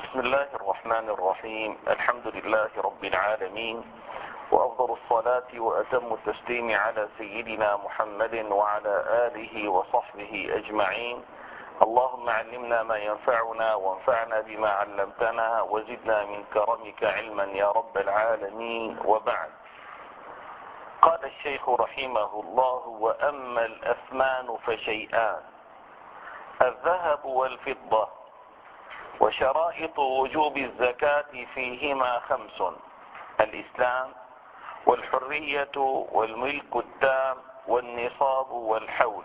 بسم الله الرحمن الرحيم. الحمد لله رب العالمين، وأفضل الصلاة وأتم التسليم على سيدنا محمد وعلى آله وصحبه أجمعين. اللهم علمنا ما ينفعنا وانفعنا بما علمتنا وزدنا من كرمك علما يا رب العالمين. وبعد، قال الشيخ رحمه الله: وأما الأثمان فشيئان: الذهب والفضة. وشرائط وجوب الزكاة فيهما 5: الإسلام والحرية والملك التام والنصاب والحول.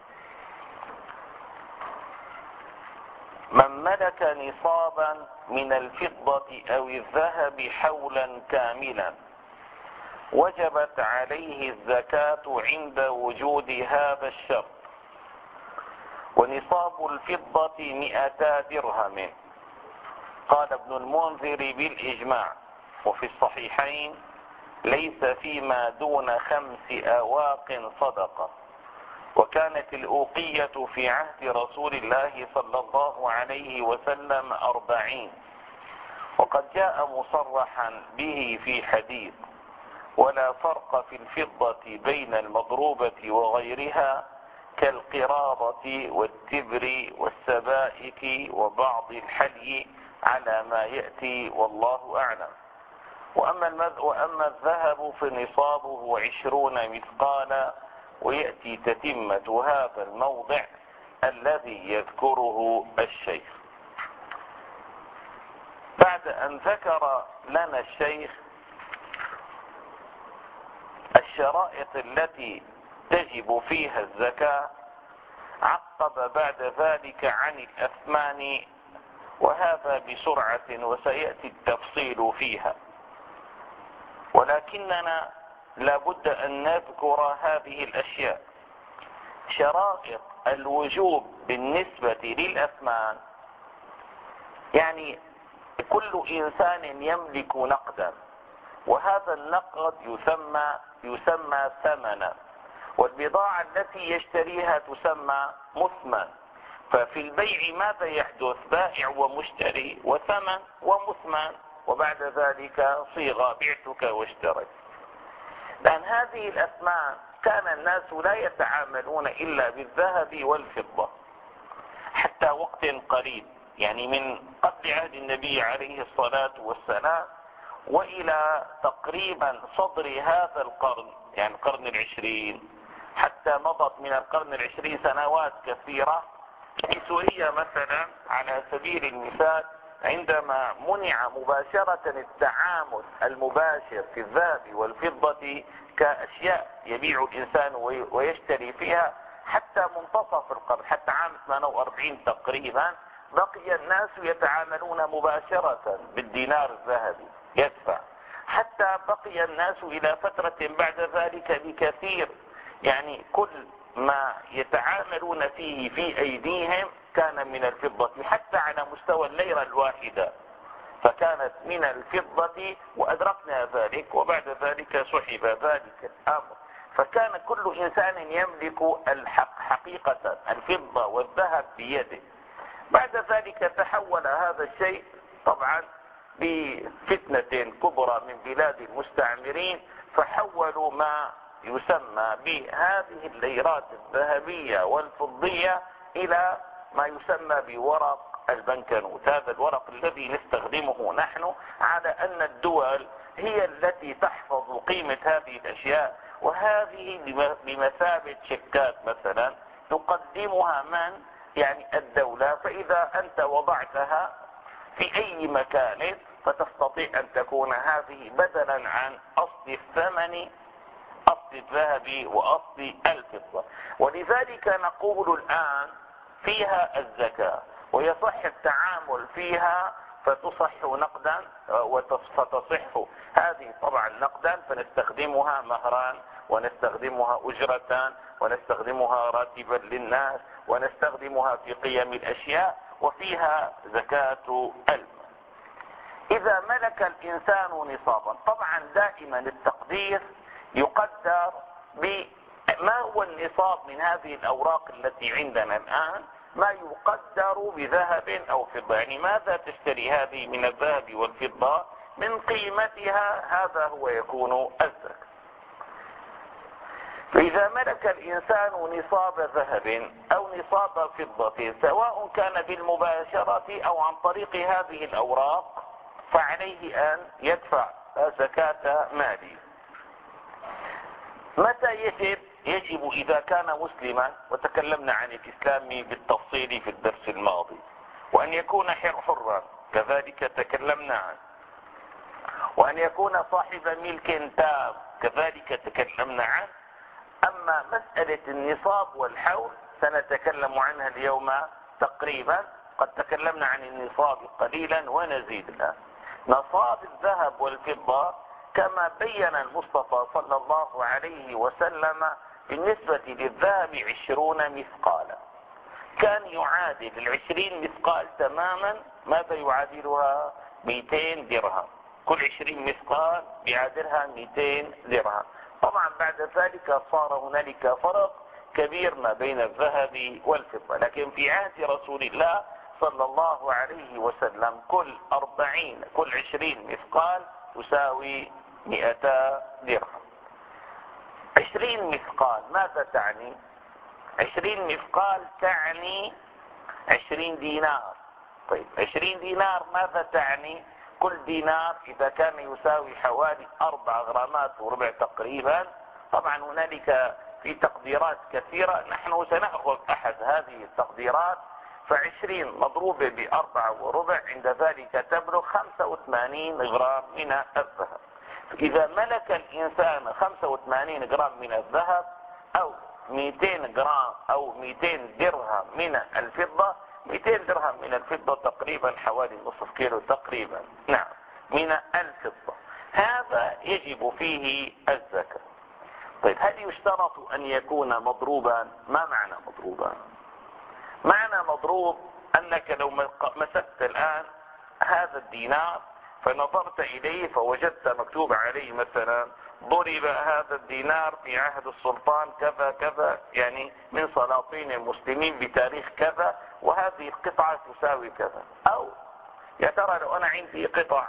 من ملك نصابا من الفضة أو الذهب حولا كاملا وجبت عليه الزكاة عند وجود هذا الشرط. ونصاب الفضة 200 درهم. قال ابن المنذر بالإجماع. وفي الصحيحين: ليس فيما دون 5 أواق صدقة. وكانت الأوقية في عهد رسول الله صلى الله عليه وسلم 40. وقد جاء مصرحا به في حديث: ولا فرق في الفضة بين المضروبة وغيرها كالقراضة والتبر والسبائك وبعض الحلي على ما يأتي، والله أعلم. وأما الذهب فنصابه 20 مثقالا، ويأتي تتمة هذا الموضع الذي يذكره الشيخ. بعد أن ذكر لنا الشيخ الشرائط التي تجب فيها الزكاة، عقب بعد ذلك عن الأثمان، وهذا بسرعة وسيأتي التفصيل فيها. ولكننا لابد أن نذكر هذه الأشياء. شرائط الوجوب بالنسبة للأثمان، يعني كل إنسان يملك نقدا، وهذا النقد يسمى ثمنا، والبضاعة التي يشتريها تسمى مثمن. ففي البيع ماذا يحدث؟ بائع ومشتري وثمن ومثمن، وبعد ذلك صيغة بعتك واشتريت. لأن هذه الأثمان كان الناس لا يتعاملون إلا بالذهب والفضة حتى وقت قريب، يعني من قبل عهد النبي عليه الصلاة والسلام وإلى تقريبا صدر هذا القرن، يعني القرن 20، حتى مضت من القرن 20 سنوات كثيرة. في سوريا مثلا على سبيل المثال، عندما منع مباشرة التعامل المباشر في الذهب والفضة كأشياء يبيع الإنسان ويشتري فيها، حتى منتصف القرن، حتى عام 48 تقريبا، بقي الناس يتعاملون مباشرة بالدينار الذهبي يدفع. حتى بقي الناس إلى فترة بعد ذلك بكثير، يعني كل ما يتعاملون فيه في أيديهم كان من الفضة، حتى على مستوى الليرة الواحدة فكانت من الفضة، وأدركنا ذلك، وبعد ذلك سحب ذلك الأمر. فكان كل إنسان يملك حقيقة الفضة والذهب بيده. بعد ذلك تحول هذا الشيء طبعا بفتنة كبرى من بلاد المستعمرين، فحولوا ما يسمى بهذه الليرات الذهبية والفضية إلى ما يسمى بورق البنكنوت. هذا الورق الذي نستخدمه نحن على أن الدول هي التي تحفظ قيمة هذه الأشياء، وهذه بمثابة شيكات مثلا تقدمها من؟ يعني الدولة. فإذا أنت وضعتها في أي مكان فتستطيع أن تكون هذه بدلا عن أصل الثمن، أصل الذهب وأصل الفضة. ولذلك نقول الآن فيها الزكاة، ويصح التعامل فيها، فتصح نقدا فتصح هذه طبعا نقدا، فنستخدمها مهرا ونستخدمها أجرة ونستخدمها راتبا للناس ونستخدمها في قيم الأشياء، وفيها زكاة المال. إذا ملك الإنسان نصابا، طبعا دائما التقدير يقدر بما هو النصاب من هذه الأوراق التي عندنا الآن. ما يقدر بذهب أو فضة. يعني ماذا تشتري هذه من الذهب والفضة؟ من قيمتها، هذا هو يكون الزكاة. فإذا ملك الإنسان نصاب ذهب أو نصاب فضة سواء كان بالمباشرة أو عن طريق هذه الأوراق فعليه أن يدفع زكاة ماله. متى يجب إذا كان مسلما، وتكلمنا عن الإسلام بالتفصيل في الدرس الماضي، وأن يكون حرا كذلك تكلمنا عنه، وأن يكون صاحب ملك تام كذلك تكلمنا عنه. أما مسألة النصاب والحول سنتكلم عنها اليوم تقريبا، قد تكلمنا عن النصاب قليلا ونزيد الآن. نصاب الذهب والفضة كما بين المصطفى صلى الله عليه وسلم بالنسبة للذهب 20 مثقالا، كان يعادل 20 مثقال تماما. ماذا يعادلها؟ 200 درهم. كل 20 مثقال بيعادلها 200 درهم. طبعا بعد ذلك صار هنالك فرق كبير ما بين الذهب والفضة، لكن في عهد رسول الله صلى الله عليه وسلم كل 20 مثقال تساوي 200 درهم. 20 مثقال ماذا تعني؟ 20 مثقال تعني 20 دينار. طيب 20 دينار ماذا تعني؟ كل دينار إذا كان يساوي حوالي 4 غرامات وربع تقريبا. طبعا هنالك في تقديرات كثيرة، نحن سنأخذ أحد هذه التقديرات. ف20 مضروبة ب4 وربع عند ذلك تبلغ 85 غرام من الذهب. إذا ملك الإنسان 85 غرام من الذهب أو 200 جرام أو 200 درهم من الفضة، 200 درهم من الفضة تقريبا حوالي نصف كيلو تقريبا، نعم، من الفضة، هذا يجب فيه الزكاة. طيب هل يشترط أن يكون مضروبا؟ ما معنى مضروبا؟ معنى مضروب أنك لو مسكت الآن هذا الدينار فنظرت إليه فوجدت مكتوب عليه مثلا ضرب هذا الدينار في عهد السلطان كذا كذا، يعني من سلاطين المسلمين بتاريخ كذا، وهذه القطعة تساوي كذا. أو يا ترى لو أنا عندي قطع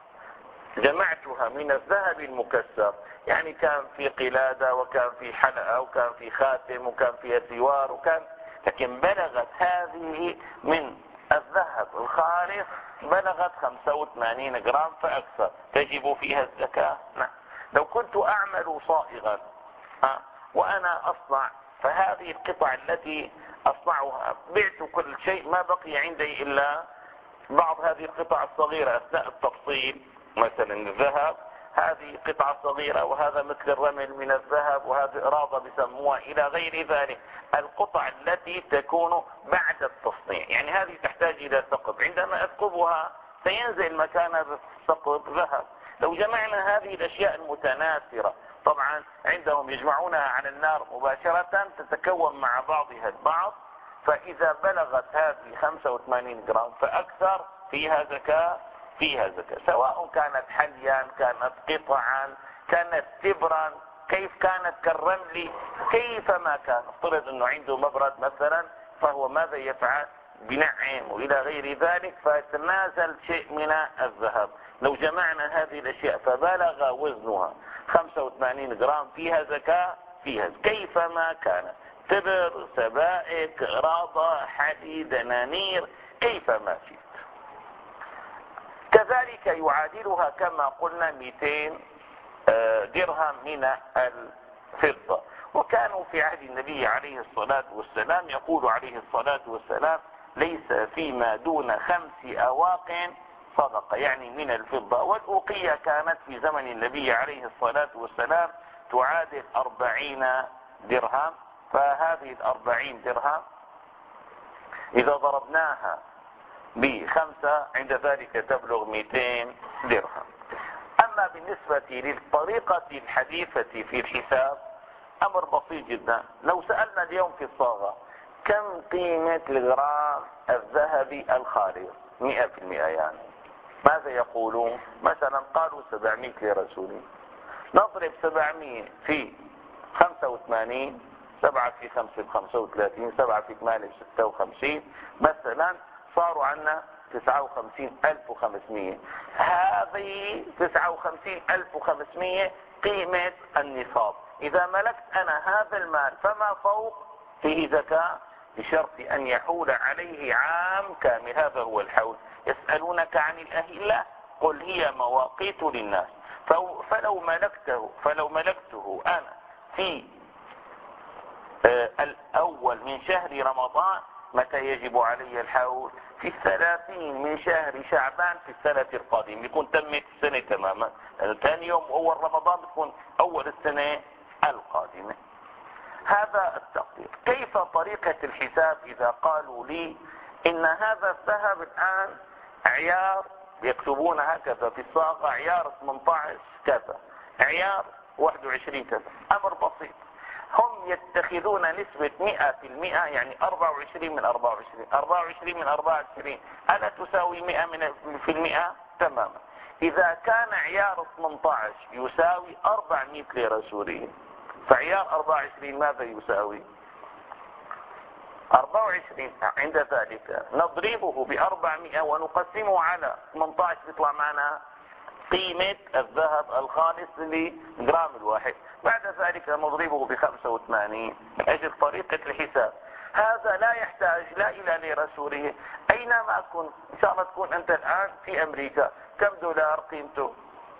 جمعتها من الذهب المكسر، يعني كان في قلادة وكان في حلقة وكان في خاتم وكان فيها سوار لكن بلغت هذه من الذهب الخالص بلغت 85 جرام فأكثر، تجب فيها الزكاة؟ نعم. لو كنت أعمل صائغا وأنا أصنع، فهذه القطع التي أصنعها بعت كل شيء، ما بقي عندي إلا بعض هذه القطع الصغيرة أثناء التفصيل، مثلا الذهب هذه قطعة صغيرة، وهذا مثل الرمل من الذهب، وهذه إرادة بسموها إلى غير ذلك. القطع التي تكون بعد التصنيع، يعني هذه تحتاج إلى ثقب، عندما أثقبها سينزل مكانها ثقب ذهب. لو جمعنا هذه الأشياء المتناثرة، طبعا عندهم يجمعونها على النار مباشرة تتكون مع بعضها البعض، فإذا بلغت هذه 85 جرام فأكثر فيها زكاة، سواء كانت حليا، كانت قطعا، كانت تبرا، كيف كانت كالرمل، كيفما كان. افترض انه عنده مبرد مثلا، فهو ماذا يفعل؟ بنعم والى غير ذلك، فتنازل شيء من الذهب. لو جمعنا هذه الاشياء فبلغ وزنها 85 جرام فيها زكاة، كيفما كانت، تبر، سبائك، راضة، حديد، دنانير، كيفما شئت. كذلك يعادلها كما قلنا 200 درهم من الفضة. وكانوا في عهد النبي عليه الصلاة والسلام يقول عليه الصلاة والسلام: ليس فيما دون 5 أواق صدقة، يعني من الفضة. والأوقية كانت في زمن النبي عليه الصلاة والسلام تعادل 40 درهم، فهذه 40 درهم إذا ضربناها ب5 عند ذلك تبلغ 200 درهم. أما بالنسبة للطريقة الحديثة في الحساب أمر بسيط جدا. لو سألنا اليوم في الصاغة كم قيمة الغرام الذهبي الخالص 100%، يعني ماذا يقولون؟ مثلا قالوا 700 ليرة سوري، نضرب 700 في 85 7 في 5 ب35، 7 في 8 ب56 مثلا، صاروا عنا 59,500. هذه 59,500 قيمة النصاب. إذا ملكت أنا هذا المال فما فوق فيه زكاة، بشرط أن يحول عليه عام كامل. هذا هو الحول. يسألونك عن الأهلة، قل هي مواقيت للناس. فلو ملكته أنا في الأول من شهر رمضان، متى يجب علي الحول؟ في 30 من شهر شعبان في السنة القادمة، يكون تمت السنة تماما. ثاني يوم أول رمضان بتكون أول السنة القادمة. هذا التقدير. كيف طريقة الحساب إذا قالوا لي إن هذا الذهب الآن عيار، يكتبون هكذا في الصاغة عيار 18 كذا، عيار 21 كذا، أمر بسيط. هم يتخذون نسبة 100%، يعني 24 من 24، 24 من 24 ألا تساوي 100%؟ تماما. إذا كان عيار 18 يساوي 400 ليرة سورية، فعيار 24 ماذا يساوي؟ 24. عند ذلك نضربه ب400 ونقسمه على 18، يطلع معنا قيمة الذهب الخالص لجرام الواحد. بعد ذلك نضربه ب85 من أجل طريقة الحساب. هذا لا يحتاج لا إلى ليرة سورية. أينما كنت، إن شاء الله تكون أنت الآن في أمريكا، كم دولار قيمته؟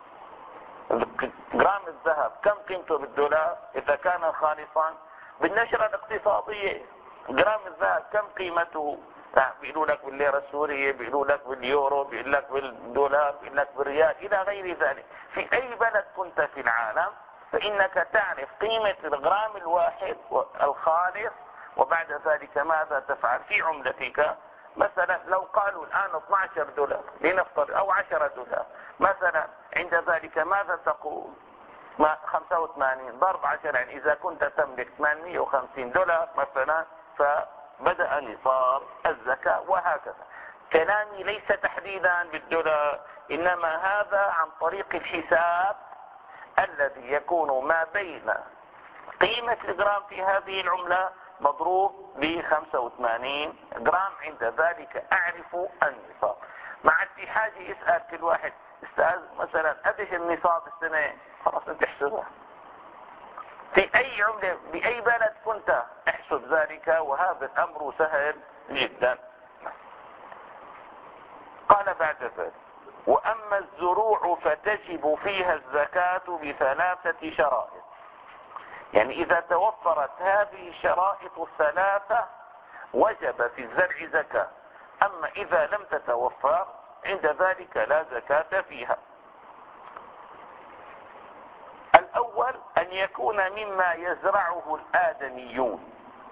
جرام الذهب كم قيمته بالدولار إذا كان خالصا؟ بالنشرة الاقتصادية جرام الذهب كم قيمته؟ بيقولوا لك بالليرة السورية، بيقولوا لك باليورو، بيقولوا لك بالدولار، بيقولوا لك بالريال، إلى غير ذلك. في أي بلد كنت في العالم فإنك تعرف قيمة الغرام الواحد الخالص، وبعد ذلك ماذا تفعل في عملتك. مثلا لو قالوا الآن 12 دولار لنفترض، أو 10 دولار مثلا، عند ذلك ماذا تقول؟ 85 ضرب 10، يعني إذا كنت تملك 850 دولار مثلا، فبدأ نصاب الزكاة. وهكذا. كلامي ليس تحديدا بالدولار، إنما هذا عن طريق الحساب الذي يكون ما بين قيمة الجرام في هذه العملة مضروب ب85 جرام. عند ذلك أعرف النصاب. مع اتحاج يسأل كل واحد: استاذ مثلا قديش النصاب السنة؟ خلاص انت احسبها في اي عملة باي بلد كنت احسب ذلك، وهذا الامر سهل جدا. قال بعد ذلك: واما الزروع فتجب فيها الزكاة بثلاثة شرائط. يعني اذا توفرت هذه الشرائط الثلاثة وجب في الزرع زكاة. اما اذا لم تتوفر عند ذلك لا زكاة فيها. الأول أن يكون مما يزرعه الآدميون.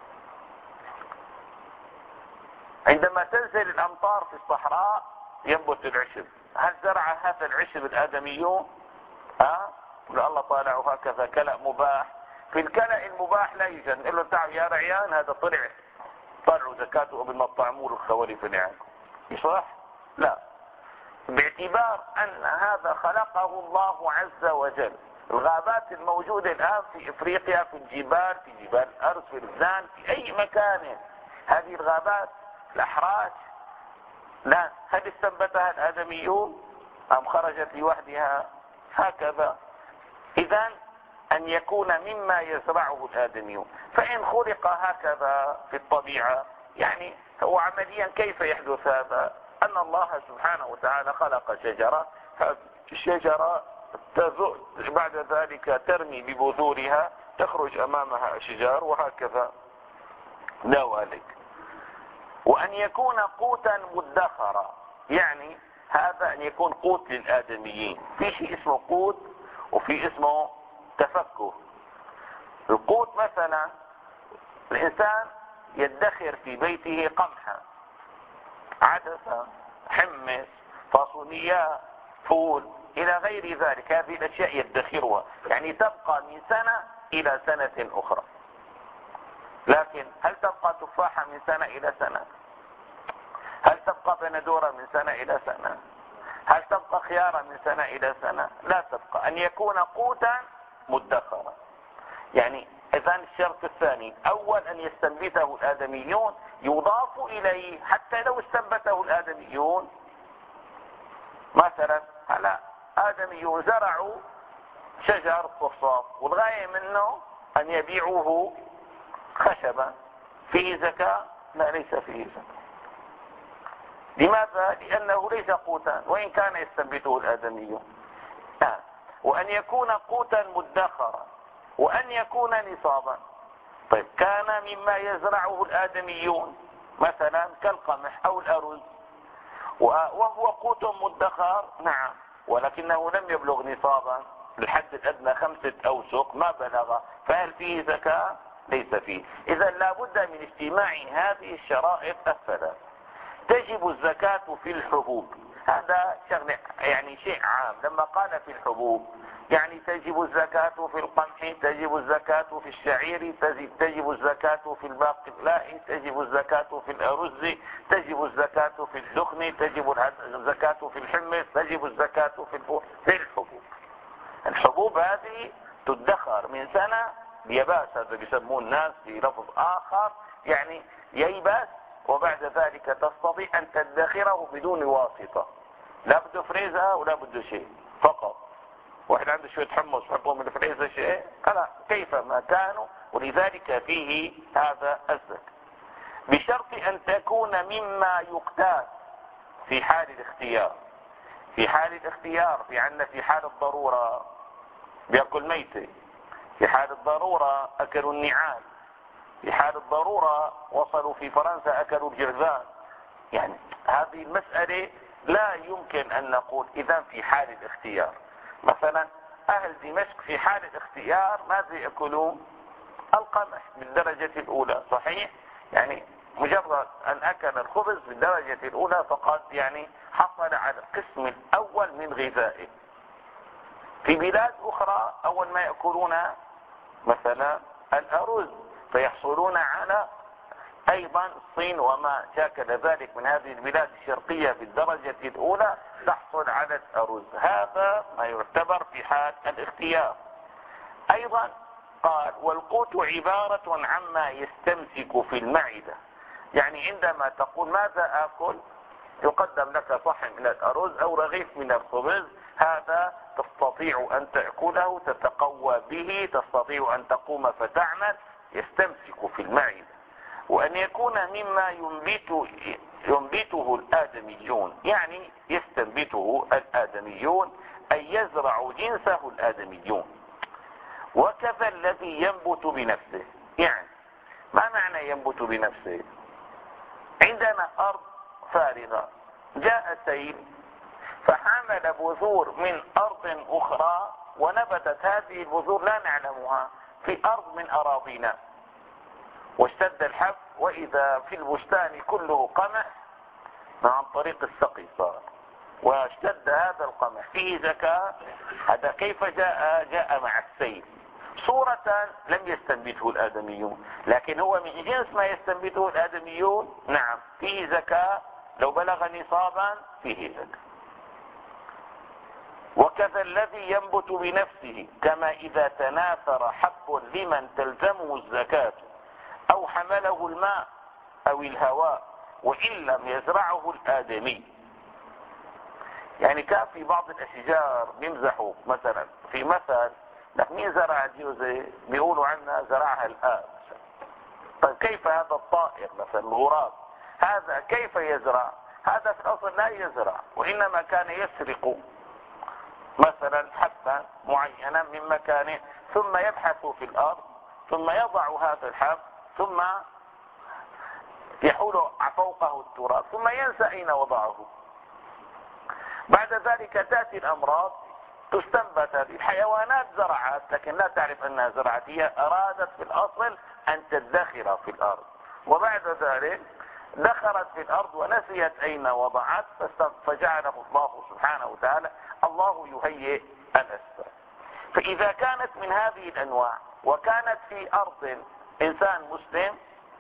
عندما تنزل الأمطار في الصحراء ينبت العشب، هل زرع هذا العشب الآدميون؟ ولا الله طالعه هكذا كلأ مباح؟ في الكلأ المباح لا يوجد. نقول له: تعال يا رعيان هذا طلعوا زكاته قبل ما تطعموا الخوالف نعمكم. صح؟ لا، باعتبار أن هذا خلقه الله عز وجل. الغابات الموجودة الآن في إفريقيا، في الجبال، في جبال الأرز، في لبنان، في أي مكان، هذه الغابات الأحراش، لا، هل استنبتها الآدميون أم خرجت لوحدها؟ هكذا. إذن أن يكون مما يزرعه الآدميون. فإن خلق هكذا في الطبيعة، يعني هو عمليا كيف يحدث هذا؟ أن الله سبحانه وتعالى خلق شجرة، الشجرة بعد ذلك ترمي ببذورها، تخرج أمامها أشجار، وهكذا ذلك. وأن يكون قوتا مدخرا، يعني هذا أن يكون قوت للآدميين. في شيء اسمه قوت وفي اسمه تفكه. القوت مثلا الإنسان يدخر في بيته قمحا، عدسة، حمص، فاصولياء، فول، إلى غير ذلك. هذه الأشياء يدخرها، يعني تبقى من سنة إلى سنة أخرى. لكن هل تبقى تفاحة من سنة إلى سنة؟ هل تبقى بندورة من سنة إلى سنة؟ هل تبقى خيارة من سنة إلى سنة؟ لا تبقى. أن يكون قوتا مدخرا، يعني إذا الشرط الثاني أول أن يستنبته الآدميون يضاف إليه، حتى لو استنبته الآدميون مثلا هلا آدميون زرعوا شجر الصفصاف والغاية منه أن يبيعوه خشبا، فيه زكاة؟ لا، ليس فيه زكاة. لماذا؟ لأنه ليس قوتا وإن كان يستنبته الآدميون. وأن يكون قوتا مدخرا وأن يكون نصابا. طيب كان مما يزرعه الآدميون مثلا كالقمح أو الأرز وهو قوت مدخر، نعم، ولكنه لم يبلغ نصابا، الحد الأدنى 5 أوسق ما بلغ، فهل فيه زكاة؟ ليس فيه. إذا لا بد من اجتماع هذه الشرائط الثلاث. تجب الزكاة في الحبوب، هذا شغل يعني شيء عام. لما قال في الحبوب يعني تجب الزكاة في القمح، تجب الزكاة في الشعير، تجب الزكاة في الباقلاء، تجب الزكاة في الأرز، تجب الزكاة في الدخن، تجب الزكاة في الحمص، تجب الزكاة في الحبوب. الحبوب هذه تدخر من سنة يباس، هذا بيسموه الناس بلفظ آخر، يعني ييبس، وبعد ذلك تستطيع أن تدخره بدون واسطة، لا بده فريزة ولا بده شيء، فقط واحد عنده شوية حمص يحطهم من الفريزة شيء، لا، كيفما كانوا، ولذلك فيه هذا الزكاة، بشرط أن تكون مما يقتات في حال الاختيار. في حال الاختيار في عندنا في حال الضرورة بيأكل ميتة، في حال الضرورة أكلوا النعام، في حال الضرورة وصلوا في فرنسا أكلوا الجرذان. يعني هذه المسألة لا يمكن أن نقول إذا في حال الاختيار. مثلا أهل دمشق في حال الاختيار ماذا يأكلون؟ القمح بالدرجة الأولى، صحيح؟ يعني مجرد أن أكل الخبز بالدرجة الأولى فقد يعني حصل على القسم الأول من غذائه. في بلاد أخرى أول ما يأكلون مثلا الأرز فيحصلون على أيضا الصين وما شاكل ذلك من هذه البلاد الشرقية بالدرجة الأولى تحصل على الأرز. هذا ما يعتبر في حال الاختيار. أيضا قال والقوت عبارة عما يستمسك في المعدة، يعني عندما تقول ماذا آكل يقدم لك صحن من الأرز أو رغيف من الخبز، هذا تستطيع أن تأكله، تتقوى به، تستطيع أن تقوم فتعمل، يستمسك في المعدة. وأن يكون مما ينبته الآدميون، يعني يستنبته الآدميون أي يزرع جنسه الآدميون. وكذا الذي ينبت بنفسه، يعني ما معنى ينبت بنفسه؟ عندنا أرض فارغة جاء سيل فحمل بذور من أرض أخرى ونبتت هذه البذور لا نعلمها في أرض من أراضينا، واشتد الحب وإذا في البستان كله قمح عن طريق السقي صار، واشتد هذا القمح فيه زكاة. هذا كيف جاء مع السيل صورة لم يستنبته الآدميون، لكن هو من جنس ما يستنبته الآدميون، نعم فيه زكاة، لو بلغ نصابا فيه زكاة. وكذا الذي ينبت بنفسه، كما إذا تناثر حب لمن تلزمه الزكاة أو حمله الماء أو الهواء وإن لم يزرعه الآدمي. يعني كان في بعض الأشجار بيمزحوا مثلا في مثل لك مين زرع الجوزة؟ بيقولوا عنها زرعها الآب. طيب كيف هذا الطائر مثلا الغراب هذا كيف يزرع؟ هذا في الأصل لا يزرع، وإنما كان يسرق مثلا حبا معينا من مكانه ثم يبحث في الأرض ثم يضع هذا الحب ثم يحول فوقه التراب ثم ينسى أين وضعه. بعد ذلك تأتي الأمراض تستنبت، الحيوانات زرعت لكن لا تعرف أنها زرعت، هي أرادت في الأصل أن تدخر في الأرض، وبعد ذلك دخلت في الأرض ونسيت أين وضعت فجعله الله سبحانه وتعالى الله يهيئ الأسباب. فإذا كانت من هذه الأنواع وكانت في أرض إنسان مسلم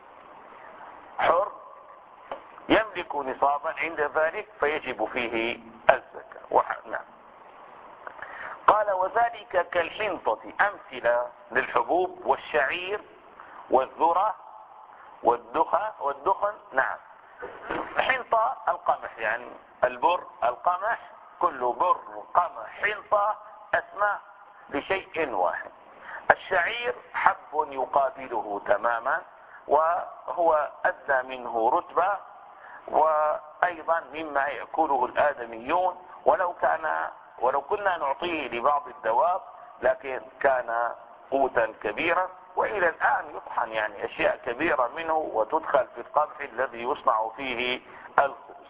حر يملك نصابا عند ذلك فيجب فيه الزكاة. نعم. قال وذلك كالحنطة، أمثلة للحبوب والشعير والذرة والدخن. نعم. حنطة القمح، يعني البر، القمح، كله بر قمح حنطة، أسماء لشيء واحد. الشعير حب يقابله تماما، وهو أدنى منه رتبة، وأيضا مما يأكله الآدميون، ولو كنا نعطيه لبعض الدواب، لكن كان قوتا كبيرا، وإلى الآن يطحن يعني أشياء كبيرة منه وتدخل في القمح الذي يصنع فيه الخبز.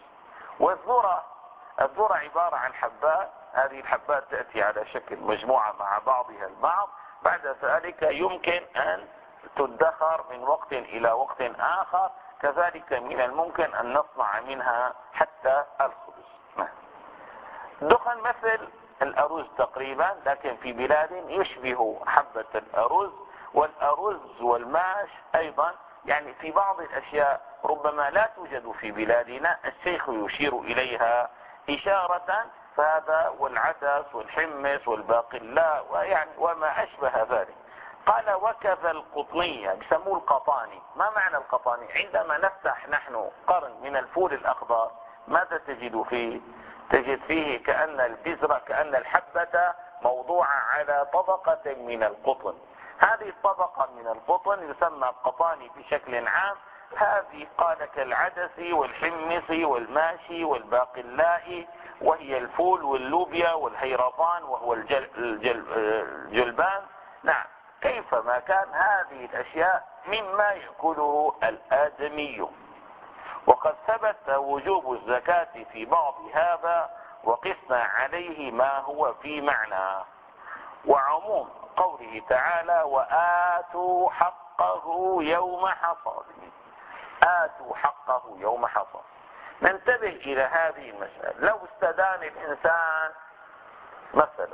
الذرة عبارة عن حبات، هذه الحبات تأتي على شكل مجموعة مع بعضها البعض، بعد ذلك يمكن أن تدخر من وقت إلى وقت آخر، كذلك من الممكن أن نصنع منها حتى الخبز. دخن مثل الأرز تقريبا، لكن في بلاد يشبه حبة الأرز، والأرز والماش أيضا، يعني في بعض الأشياء ربما لا توجد في بلادنا الشيخ يشير إليها إشارة، فهذا والعدس والحمص والباقلاء ويعني وما أشبه ذلك. قال وكذا القطنية، بيسموه القطاني. ما معنى القطاني؟ عندما نفتح نحن قرن من الفول الأخضر ماذا تجد فيه؟ تجد فيه كأن البذرة، كأن الحبة موضوعة على طبقة من القطن. هذه الطبقة من القطن يسمى القطاني بشكل عام. هذه قال كالعدس والحمص والماشي والباقلاء، وهي الفول واللوبيا والهيرطان وهو الجلبان. نعم. كيفما كان هذه الأشياء مما يأكله الآدمي. وقد ثبت وجوب الزكاة في بعض هذا، وقسنا عليه ما هو في معنى. وعموم قوله تعالى وآتوا حقه يوم حصاده، آتوا حقه يوم حصاده. ننتبه إلى هذه المسألة. لو استدان الإنسان مثلا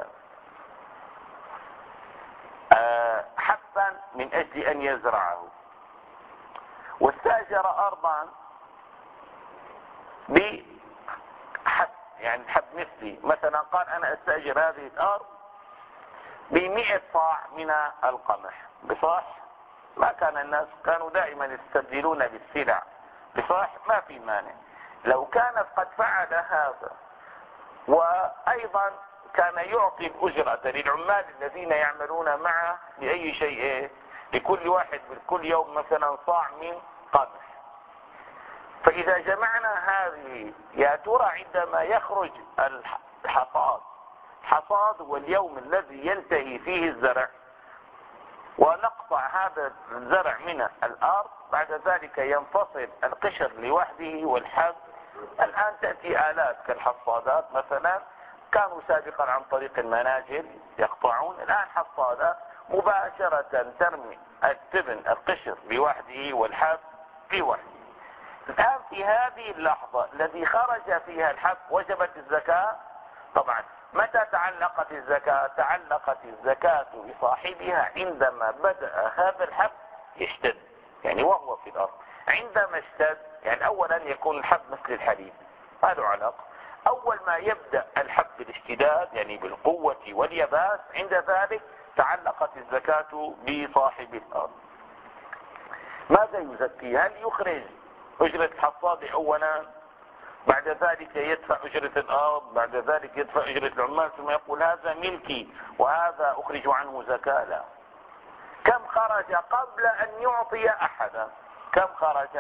حبا من أجل أن يزرعه، واستأجر أرضا بحب، يعني حب مثلي، مثلا قال أنا أستأجر هذه الأرض ب100 صاع من القمح، بصح ما كان الناس كانوا دائما يستبدلون بالسلع، بصح ما في مانع. لو كانت قد فعل هذا، وأيضا كان يعطي الأجرة للعمال الذين يعملون معه بأي شيء، لكل واحد كل يوم مثلا صاع من قمح. فإذا جمعنا هذه، يا ترى عندما يخرج الحصاد واليوم الذي ينتهي فيه الزرع، ونقطع هذا الزرع من الأرض، بعد ذلك ينفصل القشر لوحده والحب. الآن تأتي آلات كالحصادات مثلا، كانوا سابقا عن طريق المناجل يقطعون، الآن حصادة مباشرة ترمي التبن القشر لوحده والحب لوحده. الآن في هذه اللحظة الذي خرج فيها الحب وجبت الزكاة. طبعا متى تعلقت الزكاة؟ تعلقت الزكاة بصاحبها عندما بدأ هذا الحب يشتد، يعني وهو في الأرض. عندما اشتد، يعني أولا يكون الحب مثل الحليب، ما له علاقة. أول ما يبدأ الحب بالاشتداد، يعني بالقوة واليباس، عند ذلك تعلقت الزكاة بصاحب الأرض. ماذا يزكي؟ هل يخرج أجرة الحصاد أولا، بعد ذلك يدفع أجرة الأرض، بعد ذلك يدفع أجرة العمال، ثم يقول هذا ملكي وهذا أخرج عنه زكاة؟ لا. كم خرج قبل أن يعطي أحدا؟ كم خرج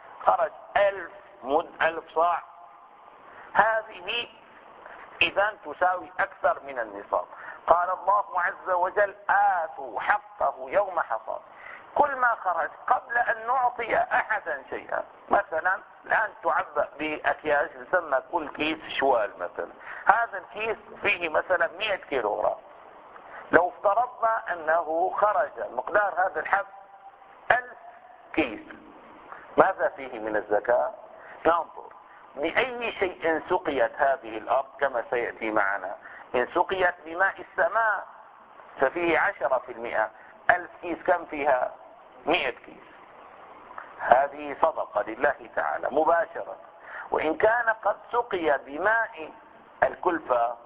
1000 صاع. هذه إذا تساوي أكثر من النصاب. قال الله عز وجل آتوا حقه يوم حصاد. كل ما خرج قبل أن نعطي أحدا شيئا، مثلا الآن تعبأ بأكياس يسمى كل كيس شوال مثلا، هذا الكيس فيه مثلا 100 كيلوغرام. لو افترضنا أنه خرج مقدار هذا الحب 1000 كيس، ماذا فيه من الزكاة؟ ننظر بأي شيء سقيت هذه الأرض كما سيأتي معنا. إن سقيت بماء السماء ففيه 10%. 1000 كيس كم فيها؟ 100 كيس. هذه صدقة لله تعالى مباشرة. وإن كان قد سقي بماء الكلفة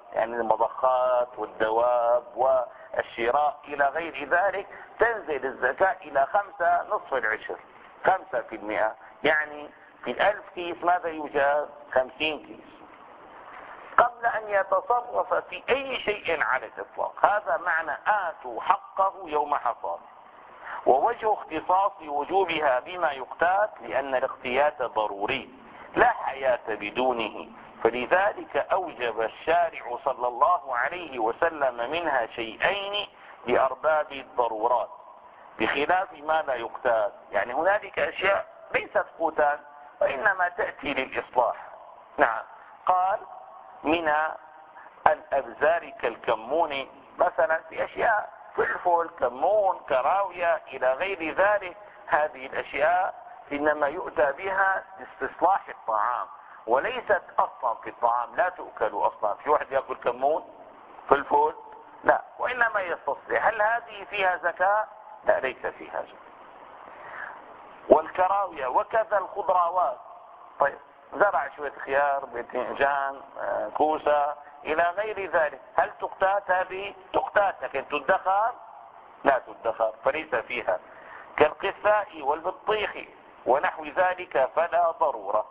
يعني المضخات والدواب والشراء إلى غير ذلك، تنزل الزكاة إلى 5 نصف العشر، 5%. يعني في 1000 كيس ماذا يوجد؟ 50 كيس، قبل أن يتصرف في أي شيء على الإطلاق. هذا معنى آتوا حقه يوم حصاده. ووجه اختصاص وجوبها بما يقتات لأن الاقتيات ضروري لا حياة بدونه، فلذلك أوجب الشارع صلى الله عليه وسلم منها شيئين لأرباب الضرورات بخلاف ما لا يقتات. يعني هنالك أشياء ليست قوتان وإنما تأتي للإصلاح. نعم، قال من الأبزار كالكمون مثلا، في أشياء فلفل، كمون، كراوية إلى غير ذلك، هذه الأشياء إنما يؤتى بها لاستصلاح الطعام وليست أصلا في الطعام، لا تؤكل أصلا. في واحد يأكل كمون فلفل؟ لا، وإنما يستصلح. هل هذه فيها زكاة؟ لا، ليس فيها زكاة. والكراوية وكذا الخضروات. طيب زرع شوية خيار، باذنجان، كوسة إلى غير ذلك، هل تقتات؟ هذه تقتات، لكن تدخر؟ لا تدخر، فليس فيها. كالقثاء والبطيخ ونحو ذلك فلا ضرورة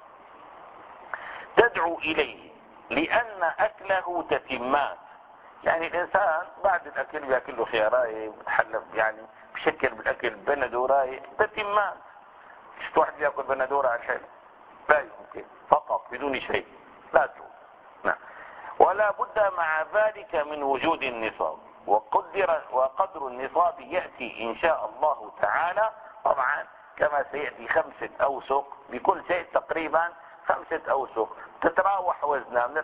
تدعو إليه لأن أكله تتمات. يعني الإنسان بعد الأكل بيأكل له خياراي بتحلف، يعني بشكل بالأكل بندوراي تتمات. مش واحد بيأكل بندورة على الحلو، لا يمكن، فقط بدون شيء، لا تجوز. نعم. ولا بد مع ذلك من وجود النصاب، وقدر النصاب يأتي إن شاء الله تعالى طبعا كما سيأتي 5 أوسق بكل شيء، تقريبا 5 أوسق، تتراوح وزنها من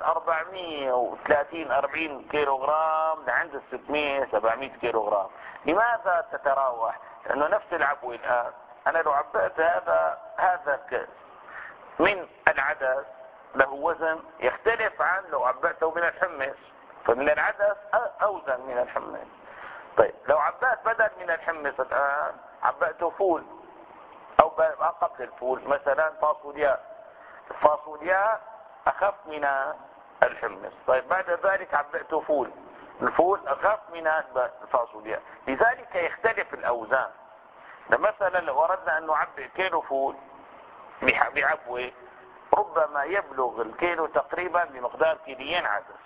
430-40 كيلو غرام لعند 600-700 كيلو غرام. لماذا تتراوح؟ لأنه نفس العبوة الآن أنا لو عبأت هذا كاس من العدس له وزن يختلف عن لو عبأته من الحمص، فمن العدس أوزن من الحمص. طيب لو عبأت بدل من الحمص الآن عبأته فول، أو قبل الفول مثلا فاصوليا أخف من الحمص. طيب بعد ذلك عبأته فول، الفول أخف من الفاصوليا، لذلك يختلف الأوزان. مثلا لو أردنا أن نعبئ كيلو فول بعبوة، ربما يبلغ الكيلو تقريبا بمقدار 2 عدس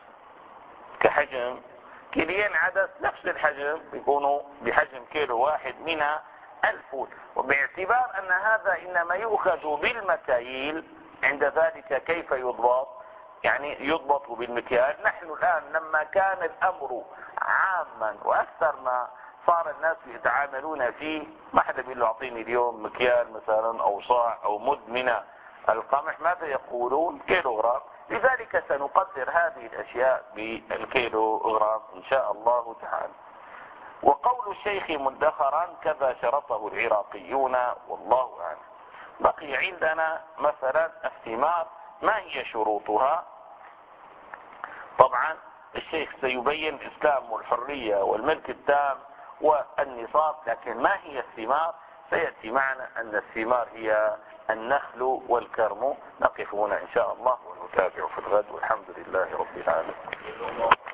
كحجم. 2 عدس نفس الحجم بيكونوا بحجم كيلو واحد من الفول. وباعتبار أن هذا إنما يؤخذ بالمكاييل، عند ذلك كيف يضبط؟ يعني يضبط بالمكيال. نحن الآن لما كان الأمر عاما وأكثر ما صار الناس يتعاملون فيه، ما حدا بيقول له اعطيني اليوم مكيال مثلا او صاع او مد من القمح، ماذا يقولون؟ كيلو غرام. لذلك سنقدر هذه الاشياء بالكيلو غرام ان شاء الله تعالى. وقول الشيخ مدخرا كذا شرطه العراقيون والله اعلم. بقي عندنا مثلا الثمار، ما هي شروطها؟ طبعا الشيخ سيبين الإسلام والحرية والملك التام والنصاب، لكن ما هي الثمار؟ سيأتي معنا أن الثمار هي النخل والكرم. نقف هنا إن شاء الله ونتابع في الغد، والحمد لله رب العالمين.